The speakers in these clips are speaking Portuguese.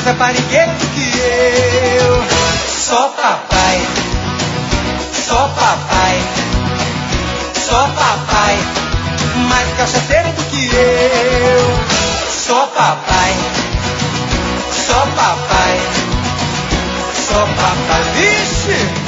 mais raparigueiro do que eu. Só papai, só papai, só papai, mais cachaceiro do que eu. Só papai, só papai, só papai. Vixe!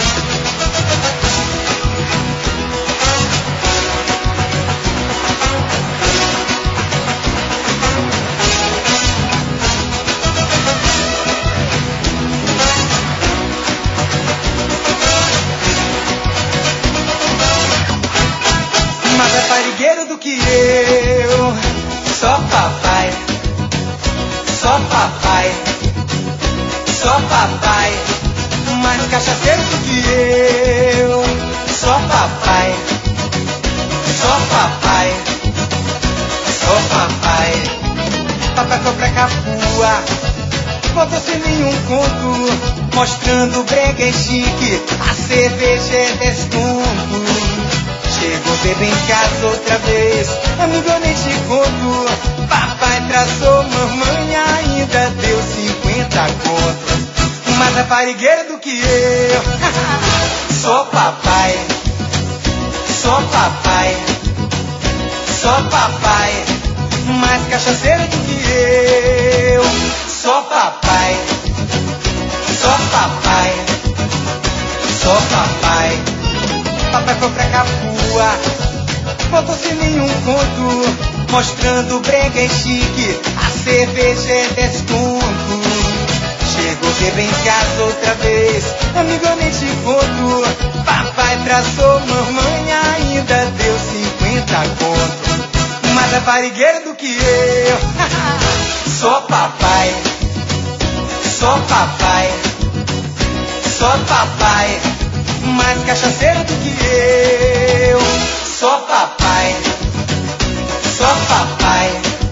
Mais raparigueiro do que eu. Só papai, só papai, só papai, mais cachaceiro do que eu. Só papai, só papai, só papai. Papai foi pra Capua, botou sem nenhum conto, mostrando brega e chique, a cerveja é desconto. Chegou bebê em casa outra vez, amigo eu nem te conto. Papai traçou, mamãe ainda deu 50 contos. Mais raparigueiro do que eu. Só papai, só papai, só papai, mais cachaceiro do que eu. Só papai, só papai, só papai. Papai foi pra Capua, botou sem nenhum conto, mostrando brega e chique, a cerveja é desconto. Chegou bebê em casa outra vez, amigo eu nem te conto. Papai traçou, mamãe ainda deu 50 conto. Mais raparigueiro do que eu. Só papai, só papai, só papai, mais cachaceiro do que eu. Só papai, só papai,